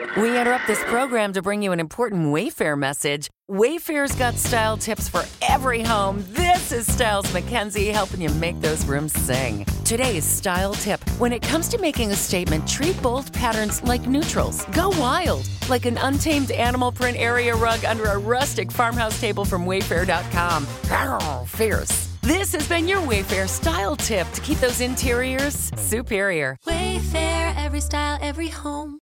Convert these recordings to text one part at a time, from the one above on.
We interrupt this program to bring you an important Wayfair message. Wayfair's got style tips for every home. This is Styles McKenzie helping you make those rooms sing. Today's style tip. When it comes to making a statement, treat bold patterns like neutrals. Go wild, like an untamed animal print area rug under a rustic farmhouse table from Wayfair.com. Arr, fierce. This has been your Wayfair style tip to keep those interiors superior. Wayfair, every style, every home.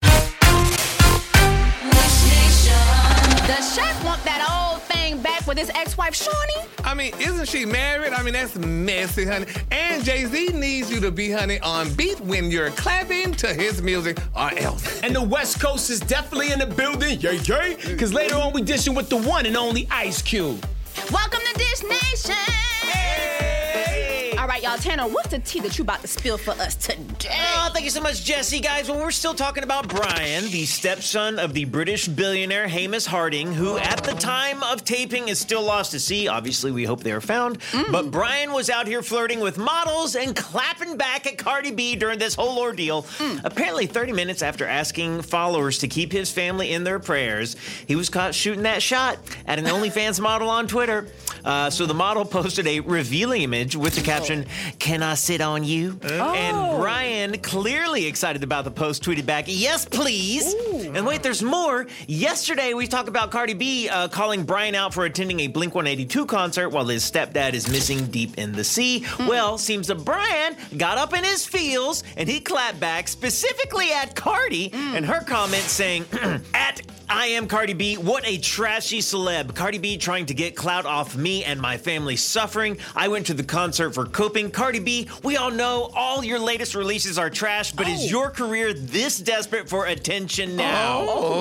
Does Shaq want that old thing back with his ex-wife, Shawnee? I mean, isn't she married? I mean, that's messy, honey. And Jay-Z needs you to be, honey, on beat when you're clapping to his music or else. And the West Coast is definitely in the building, yay, yay. Because later on we dishing with the one and only Ice Cube. Welcome to Dish Nation. All right, y'all. Tanner, what's the tea that you about to spill for us today? Oh, thank you so much, Jesse. Guys, well, we're still talking about Brian, the stepson of the British billionaire Hamish Harding, who at the time of taping is still lost to sea. Obviously, we hope they are found. But Brian was out here flirting with models and clapping back at Cardi B during this whole ordeal. Apparently, 30 minutes after asking followers to keep his family in their prayers, he was caught shooting that shot at an OnlyFans model on Twitter. So the model posted a revealing image with the caption, "Can I sit on you?" And Brian, clearly excited about the post, tweeted back, "Yes, please." And wait, there's more. Yesterday, we talked about Cardi B calling Brian out for attending a Blink-182 concert while his stepdad is missing deep in the sea. Well, seems that Brian got up in his feels and he clapped back specifically at Cardi and her comment saying, at I am Cardi B, what a trashy celeb. Cardi B trying to get clout off me and my family suffering. I went to the concert for coping. Cardi B, we all know all your latest releases are trash, but is your career this desperate for attention now?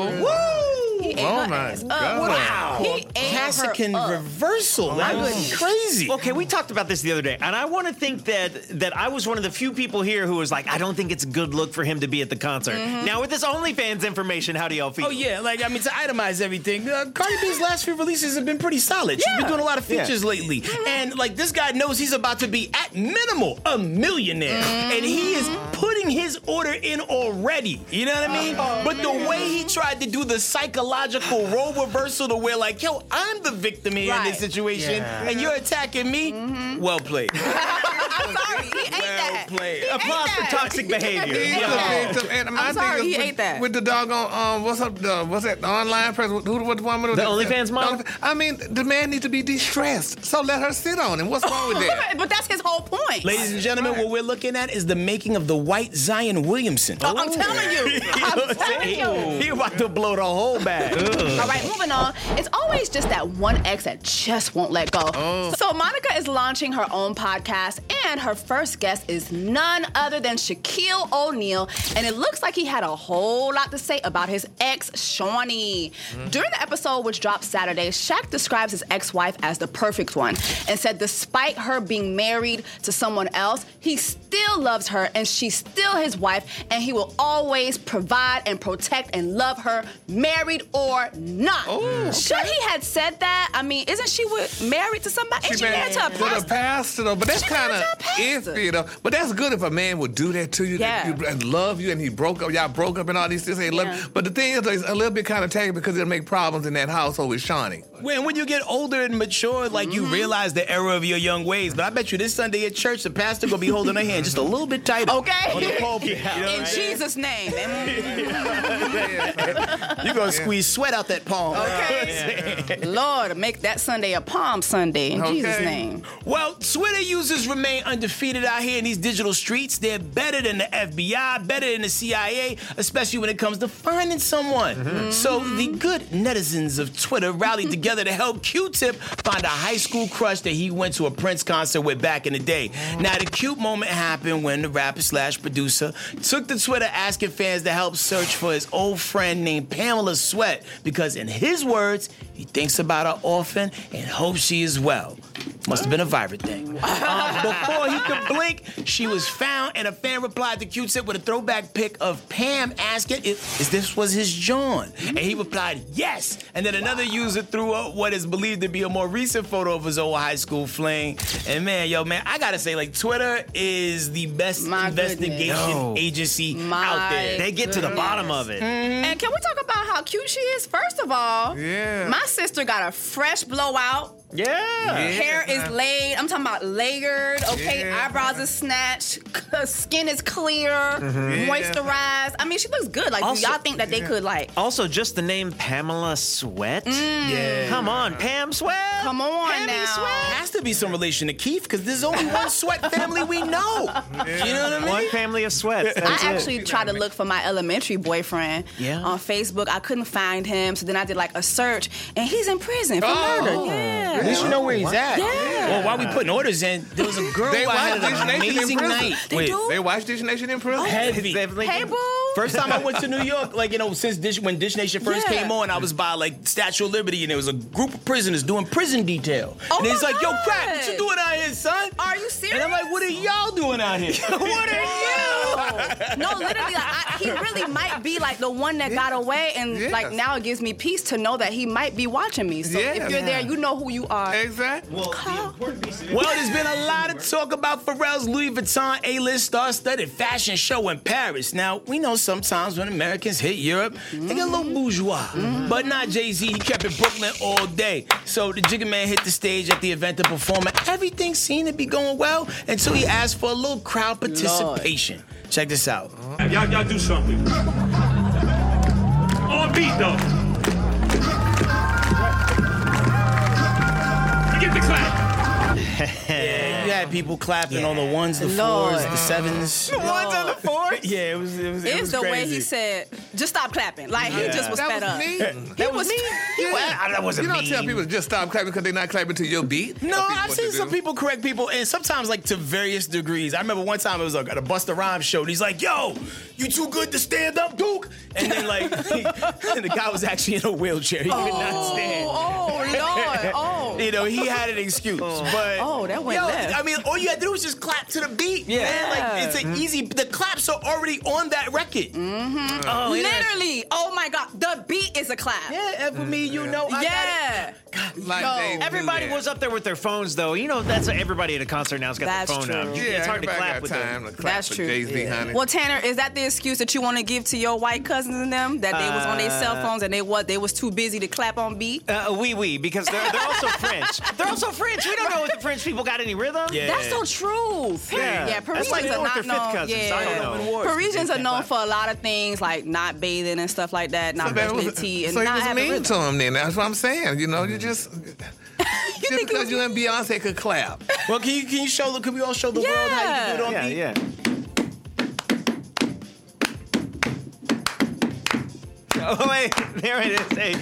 He ate Oh, her my ass up. God. Wow. He ate Cassican her up. reversal. That was crazy. Okay, we talked about this the other day, and I want to think that I was one of the few people here who was like, I don't think it's a good look for him to be at the concert. Now, with this OnlyFans information, how do y'all feel? Oh, yeah. Like, I mean, to itemize everything, Cardi B's last few releases have been pretty solid. She's been doing a lot of features lately. And, like, this guy knows he's about to be, at minimal, a millionaire. And he is putting his order in already. You know what I mean? But the way he tried to do the psychological role reversal to where, like, yo, I'm the victim here in this situation, and you're attacking me, well played. I'm sorry. He ate that. Well played. Applause for toxic behavior. He's a victim. And my I'm sorry, thing is he with, ate that. with the doggone, what's that, the online person? What the woman? The OnlyFans model? I mean, the man needs to be distressed. So let her sit on him. What's wrong with that? But that's his whole point. Ladies and gentlemen, what we're looking at is the making of the white Zion Williamson. I'm telling you. I'm telling you. He about to blow the whole bag. All right, moving on. It's always just that one ex that just won't let go. So Monica is launching her own podcast, and her first guest is none other than Shaquille O'Neal, and it looks like he had a whole lot to say about his ex, Shawnee. During the episode, which dropped Saturday, Shaq describes his ex-wife as the perfect one and said despite her being married to someone else, he still loves her and she's still his wife, and he will always provide and protect and love her, married or not. Should he had said that? I mean, isn't she married to somebody? Ain't she married to a With a pastor, though. But that's kind of iffy, though. But that's good if a man would do that to you, and love you, and he broke up, y'all broke up and all these things. But the thing is, it's a little bit kind of tacky because it'll make problems in that household with Shawnee. When you get older and mature, like, you realize the error of your young ways. But I bet you this Sunday at church, the pastor gonna be holding her hand just a little bit tighter. Okay. On the pulpit. In Jesus' name. You're gonna squeeze sweat out that palm. Okay. Lord, make that Sunday a Palm Sunday in Jesus' name. Well, Twitter users remain undefeated out here in these digital streets. They're better than the FBI, better than the CIA, especially when it comes to finding someone. So the good netizens of Twitter rallied together to help Q-Tip find a high school crush that he went to a Prince concert with back in the day. Now, the cute moment happened when the rapper/producer took to Twitter asking fans to help search for his old friend named Pamela Sweat, because in his words, he thinks about her often and hopes she is well. Must have been a vibrant thing. Before he could blink, she was found, and a fan replied to Q-Tip with a throwback pic of Pam asking if this was his John. And he replied, yes. And then another user threw up what is believed to be a more recent photo of his old high school fling. And man, I gotta say, like, Twitter is the best investigation agency out there. They get to the bottom of it. And can we talk about how cute she is? First of all, my sister got a fresh blowout. Yeah. Hair is laid. I'm talking about layered, okay? Yeah. Eyebrows are snatched. Skin is clear, moisturized. I mean, she looks good. Like, do y'all think that they could, like... Also, just the name Pamela Sweat? Yeah. Come on, Pam Sweat. Come on Pammy now. Sweat. Has to be some relation to Keith, because there's only one Sweat family we know. You know what I mean? One family of Sweats. I actually tried to look for my elementary boyfriend on Facebook. I couldn't find him, so then I did like a search, and he's in prison for murder. Yeah. At least you know where he's at. Yeah. Well, while we putting orders in, there was a girl who I had an amazing night with. They watch Dish Nation in prison? Heavy. Hey, boo. First time I went to New York, like, since when Dish Nation first came on, I was by, like, Statue of Liberty, and there was a group of prisoners doing prison detail. And he's like, yo, Crack, what you doing out here, son? Are you serious? And I'm like, what are y'all doing out here? What are you? No, literally, like, he really might be, like, the one that got away, and, like, now it gives me peace to know that he might be watching me. So if you're there, you know who you are. Exactly. Well, there's been a lot of talk about Pharrell's Louis Vuitton A-list star-studded fashion show in Paris. Now, we know sometimes when Americans hit Europe, they get a little bourgeois. But not Jay-Z. He kept it Brooklyn all day. So the Jigga Man hit the stage at the event to perform, and everything seemed to be going well until he asked for a little crowd participation. Lord. Check this out. Y'all do something. On beat, though. Get the clap. Yeah, you had people clapping on the ones, the fours, the sevens. The ones and the fours? Yeah, it was It's the crazy. way he said, just stop clapping. Like, he just was fed up. That was me. That wasn't You don't mean. tell people to just stop clapping because they're not clapping to your beat. No, I've seen some people correct people, and sometimes, like, to various degrees. I remember one time it was at a Busta Rhymes show, and he's like, yo, you too good to stand up, Duke? And then, like, and the guy was actually in a wheelchair. He could not stand. Lord. You know, he had an excuse. But that went left. I mean, all you had to do was just clap to the beat. Yeah. Man. Like, it's an easy, the claps are already on that record. Literally. Oh, my God. The beat is a clap. Yeah, and for me, you know, I got it. Like everybody was up there with their phones, though. You know, that's everybody at a concert now's got their phone out. Yeah, it's hard to clap got with time them. to clap That's for true. Jay-Z, honey. Well, Tanner, is that the excuse that you want to give to your white cousins and them? That they was on their cell phones and they was too busy to clap on beat? Oui, because they're also French. They're also French. We don't know if the French people got any rhythm. Yeah. That's so true. Yeah. Parisians That's like are North or not Fifth known. cousins. I don't know. Parisians are known for a lot of things like not bathing and stuff like that, not brushing their teeth, and so not he was having mean rhythm. to him then. That's what I'm saying. You know, you just... just because you and Beyonce could clap. Well, can we all show the world how you can do it on beat? Yeah. Oh, wait. There it is. Hey.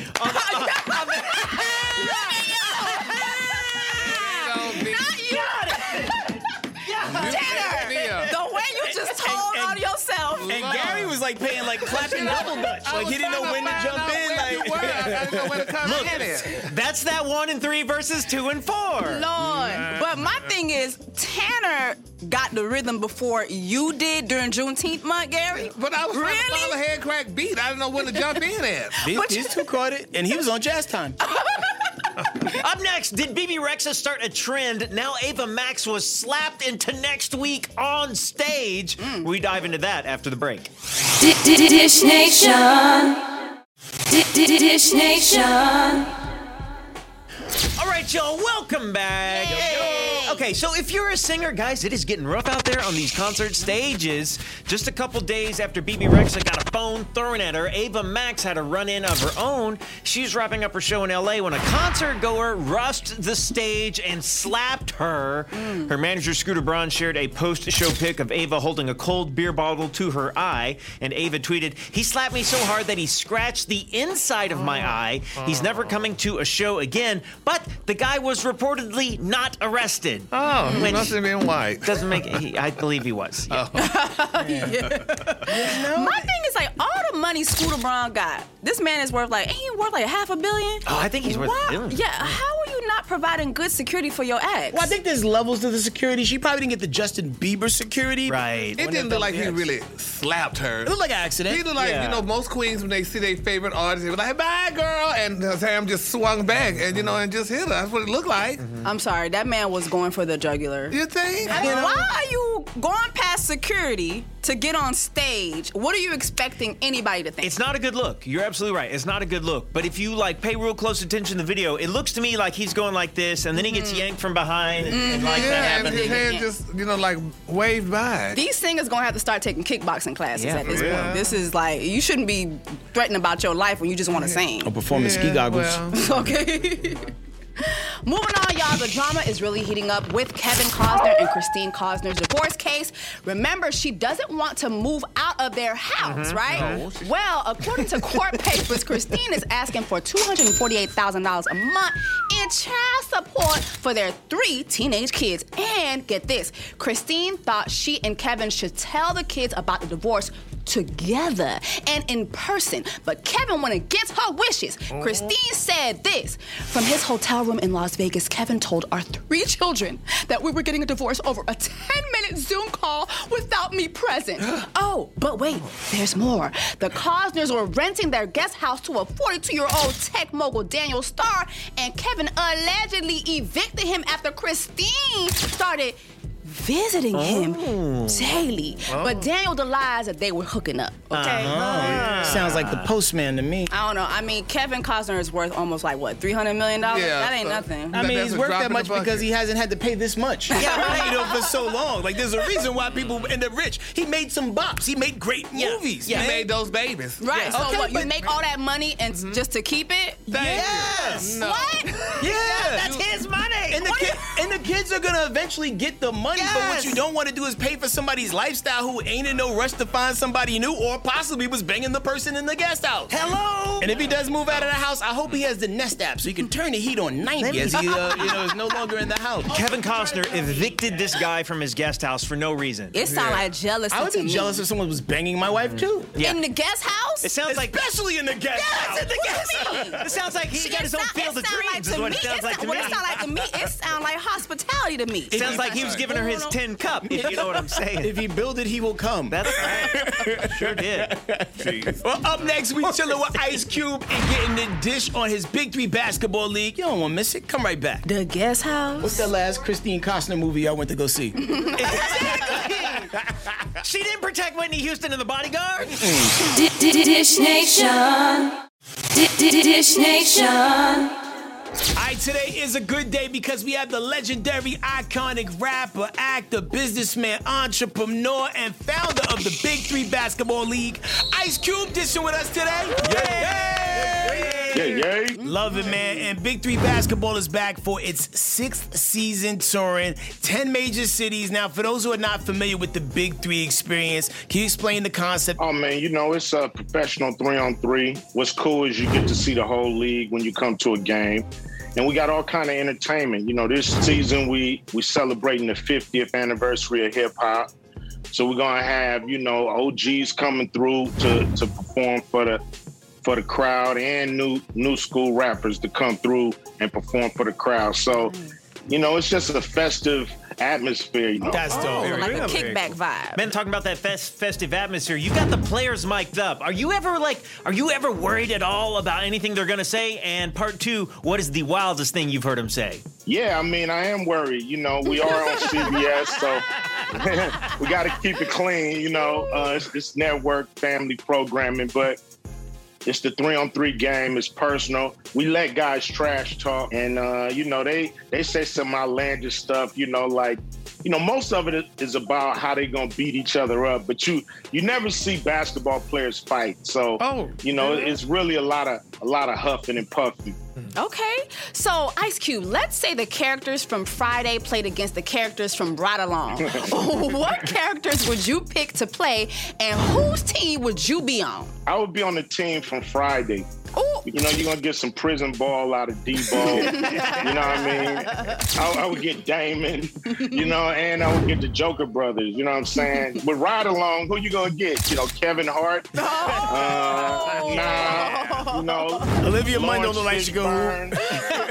Tanner, the way you just told on yourself. And Gary was like paying like clapping double dutch. Like he didn't know when to jump in. Like I didn't know where to come in. That's that 1 and 3 versus 2 and 4. Lord. But my thing is, Tanner got the rhythm before you did during Juneteenth month, Gary. But I was trying to follow Really? head crack beat. I didn't know when to jump in at. these two caught it, and he was on Jazz Time. Up next, did BB Rexa start a trend? Now Ava Max was slapped into next week on stage. We dive into that after the break. Dish Nation. Dish Nation. All right, y'all, welcome back. Okay, so if you're a singer, guys, it is getting rough out there on these concert stages. Just a couple days after BB Rexa got a phone thrown at her, Ava Max had a run-in of her own. She's wrapping up her show in L.A. when a concert goer rushed the stage and slapped her. Her manager, Scooter Braun, shared a post-show pic of Ava holding a cold beer bottle to her eye, and Ava tweeted, "He slapped me so hard that he scratched the inside of my eye. He's never coming to a show again," but the guy was reportedly not arrested. Oh, he must have been white. Doesn't make it. I believe he was. Yeah. My thing is like all the money Scooter Braun got. This man is worth like, ain't he worth like $500 million? Oh, I think he's worth $1 billion. Yeah, how are you not providing good security for your ex? Well, I think there's levels to the security. She probably didn't get the Justin Bieber security. Right. It didn't look like he really slapped her. It looked like an accident. He looked like, you know, most queens, when they see their favorite artist, they were like, bye, girl. And Sam just swung back and, you know, and just hit her. That's what it looked like. I'm sorry, that man was going for the jugular. You think? Why are you going past security to get on stage? What are you expecting anybody to think? It's not a good look. You're absolutely right. It's not a good look. But if you like pay real close attention to the video, it looks to me like he's going like this, and then he gets yanked from behind, and like that Yeah, happens. and his hand just, you know, like waved by. These singers gonna have to start taking kickboxing classes at this real. point. This is like, you shouldn't be threatening about your life when you just want to sing. Or performing ski goggles. Well, Okay. Moving on, y'all. The drama is really heating up with Kevin Costner and Christine Costner's divorce case. Remember, she doesn't want to move out of their house, right? Well, according to court papers, Christine is asking for $248,000 a month in child support for their 3 teenage kids. And get this, Christine thought she and Kevin should tell the kids about the divorce together and in person, but Kevin went against her wishes. Christine said this: from his hotel room in Las Vegas, Kevin told our 3 children that we were getting a divorce over a 10-minute Zoom call without me present. Oh, but wait, there's more. The Costners were renting their guest house to a 42-year-old tech mogul, Daniel Starr, and Kevin allegedly evicted him after Christine started visiting him daily. But Daniel denies that they were hooking up, okay? Sounds like the postman to me. I don't know. I mean, Kevin Costner is worth almost like, what, $300 million? Yeah, That ain't nothing. I mean, That's he's a worth drop that in the much bucket. because he hasn't had to pay this much. Yeah, right. You know, for so long. Like, there's a reason why people end up rich. He made some bops. He made great movies. He man. made those babies. Right, so Okay, what, you but- make all that money and just to keep it? Yes. No. What? Yeah. That's his money. And the kids are gonna eventually get the money, but what you don't want to do is pay for somebody's lifestyle who ain't in no rush to find somebody new, or possibly was banging the person in the guest house. Hello. And if he does move out of the house, I hope he has the Nest app so he can turn the heat on 90 as he is no longer in the house. Kevin Costner evicted this guy from his guest house for no reason. It sounds like jealousy I would to be me. jealous if someone was banging my wife too. Yeah. In the guest house? It sounds like Especially in the guest house. in the guest house. it sounds like he got his own field of dreams. Is what it sounds like to me. What it sounds like to me, it sounds like hospitality to me. It sounds like he was giving her his tin cup, if you know what I'm saying. If he build it, he will come. That's right. Sure did. Well, up next, we chilling with Ice Cube and getting the dish on his Big 3 basketball league. You don't want to miss it. Come right back. The guest house? What's the last Christine Costner movie I went to go see? She didn't protect Whitney Houston in The Bodyguard. Dish Nation. Dish Nation. All right, today is a good day because we have the legendary, iconic rapper, actor, businessman, entrepreneur, and founder of the Big 3 Basketball League, Ice Cube, dishing with us today. Yay. Love it, man. And Big 3 Basketball is back for its 6th season, touring 10 major cities. Now, for those who are not familiar with the Big 3 experience, can you explain the concept? Oh, man, you know, it's a professional 3-on-3. What's cool is you get to see the whole league when you come to a game. And we got all kind of entertainment. You know, this season we celebrating the 50th anniversary of hip-hop. So we're going to have, you know, OGs coming through to perform for the crowd, and new school rappers to come through and perform for the crowd. So, you know, it's just a festive atmosphere. You know? That's dope. Like a kickback vibe. Man, talking about that festive atmosphere, you got the players mic'd up. Are you ever worried at all about anything they're gonna say? And part 2, what is the wildest thing you've heard them say? Yeah, I mean, I am worried. You know, we are on CBS, so we got to keep it clean. You know, it's network family programming, but it's the 3-on-3 game. It's personal. We let guys trash talk, and you know, they say some outlandish stuff. You know, like, you know, most of it is about how they gonna beat each other up, but you never see basketball players fight. So, you know, it's really a lot of huffing and puffing. Okay, so Ice Cube, let's say the characters from Friday played against the characters from Ride Along. What characters would you pick to play, and whose team would you be on? I would be on the team from Friday. Ooh. You know, you're going to get some prison ball out of D-Ball. You know what I mean? I would get Damon, you know, and I would get the Joker brothers. You know what I'm saying? With Ride Along, who you going to get? You know, Kevin Hart? You know, Olivia Munn Lawrence don't look like she go. Fishburne.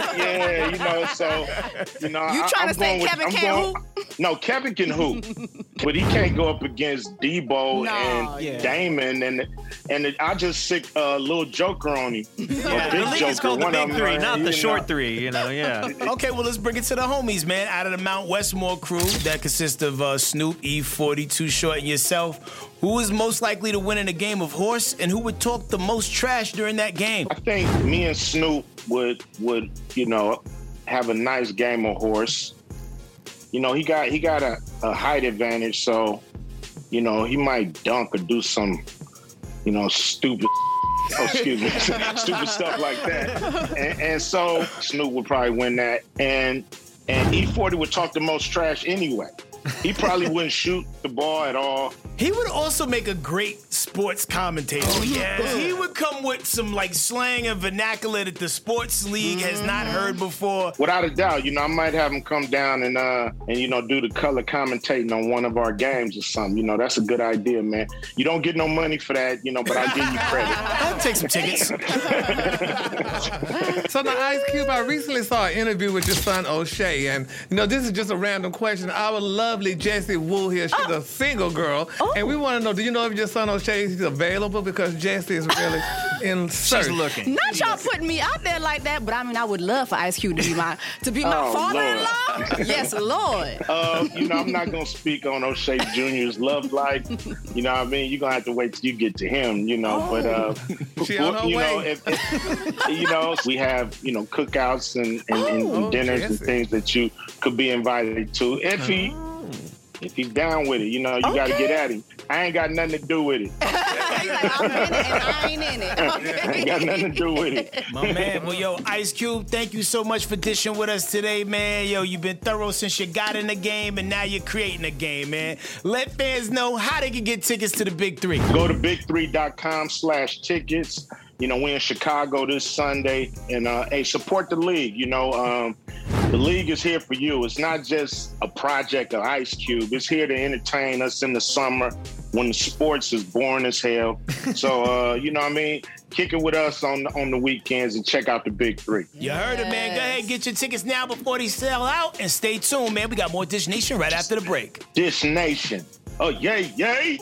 Yeah, you know, so, you know. You trying to say Kevin can't hoop? No, Kevin can hoop, but he can't go up against Debo and Damon, and I just sick Little Joker on him. Yeah, the league is called the Big Three, not the Short Three, you know, yeah. Okay, well, let's bring it to the homies, man. Out of the Mount Westmore crew, that consists of Snoop, E40, Too Short, and yourself, who is most likely to win in a game of horse, and who would talk the most trash during that game? I think me and Snoop would you know, have a nice game of horse. You know, he got a height advantage, so, you know, he might dunk or do some, you know, stupid stuff like that. And so Snoop would probably win that. And E40 would talk the most trash anyway. He probably wouldn't shoot the ball at all. He would also make a great sports commentator. Oh, yeah. He would come with some, like, slang and vernacular that the sports league has not heard before. Without a doubt, you know, I might have him come down and you know, do the color commentating on one of our games or something. You know, that's a good idea, man. You don't get no money for that, you know, but I'll give you credit. I'll take some tickets. So now, Ice Cube, I recently saw an interview with your son, O'Shea, and, you know, this is just a random question. Our lovely Jessie Wu here, she's a single girl, and we want to know, do you know if your son O'Shea is available? Because Jessie is really in search. She's looking. Not y'all putting me out there like that, but I mean, I would love for Ice Cube to be my father-in-law. Yes, Lord. You know, I'm not going to speak on O'Shea Jr.'s love life. You know what I mean? You're going to have to wait till you get to him, you know. But, she on her you way. know, if, you know, we have, you know, cookouts and dinners and things that you could be invited to. If he's down with it, you know, you got to get at him. I ain't got nothing to do with it. He's like, I'm in it and I ain't in it. I ain't got nothing to do with it. My man, well, yo, Ice Cube, thank you so much for dishing with us today, man. Yo, you've been thorough since you got in the game, and now you're creating a game, man. Let fans know how they can get tickets to the Big Three. Go to big3.com/tickets. You know, we're in Chicago this Sunday, and hey, support the league. You know, the league is here for you. It's not just a project of Ice Cube. It's here to entertain us in the summer when the sports is boring as hell. So, you know what I mean? Kick it with us on the weekends and check out the Big Three. You heard it, man. Go ahead, get your tickets now before they sell out, and stay tuned, man. We got more Dish Nation right after the break. Dish Nation. Oh, yay, yay.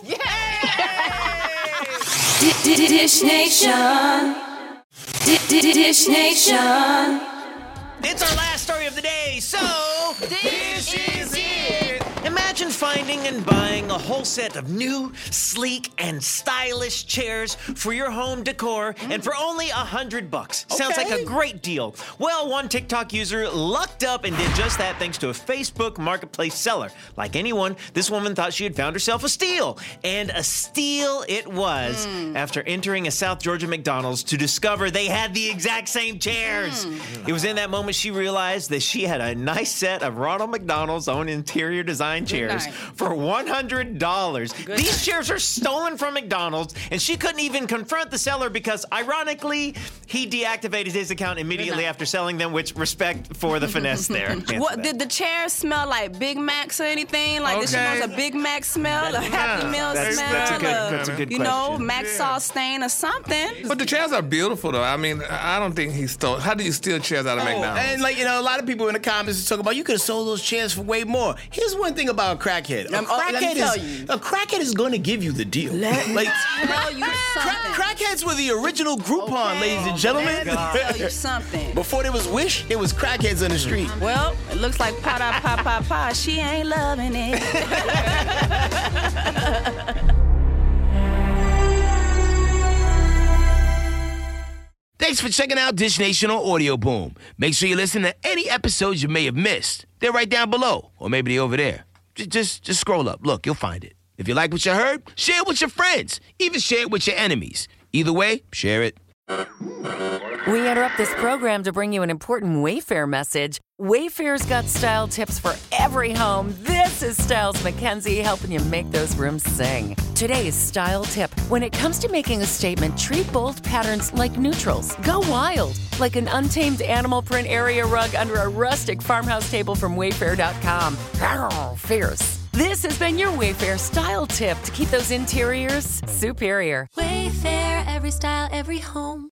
Dish Nation. Dish Nation. It's our last story of the day, so this is it. Imagine finding and buying a whole set of new, sleek, and stylish chairs for your home decor, and for only $100. Sounds like a great deal. Well, one TikTok user lucked up and did just that thanks to a Facebook Marketplace seller. Like anyone, this woman thought she had found herself a steal. And a steal it was after entering a South Georgia McDonald's to discover they had the exact same chairs. It was in that moment she realized that she had a nice set of Ronald McDonald's own interior design chairs for $100. These chairs are stolen from McDonald's, and she couldn't even confront the seller because, ironically, he deactivated his account immediately after selling them, which respect for the finesse there. What did the chairs smell like? Big Macs or anything? Like this was a Big Mac smell, a Happy Meal smell? That's a good you question. know, Mac sauce stain or something. But the chairs are beautiful, though. I mean, I don't think he stole. How do you steal chairs out of McDonald's? And, like, you know, a lot of people in the comments talk about you could have sold those chairs for way more. Here's one thing about a crackhead. A crackhead is going to give you the deal. Let me tell you something. Crackheads were the original Groupon, ladies and gentlemen. Let me tell you something. Before there was Wish, it was crackheads on the street. Well, it looks like pa-da-pa-pa-pa. She ain't loving it. Thanks for checking out Dish Nation on Audio Boom. Make sure you listen to any episodes you may have missed. They're right down below, or maybe they're over there. Just scroll up. Look, you'll find it. If you like what you heard, share it with your friends. Even share it with your enemies. Either way, share it. We interrupt this program to bring you an important Wayfair message. Wayfair's got style tips for every home. This is Styles McKenzie helping you make those rooms sing. Today's style tip. When it comes to making a statement, treat bold patterns like neutrals. Go wild, like an untamed animal print area rug under a rustic farmhouse table from Wayfair.com. Fierce. This has been your Wayfair style tip to keep those interiors superior. Wayfair, every style, every home.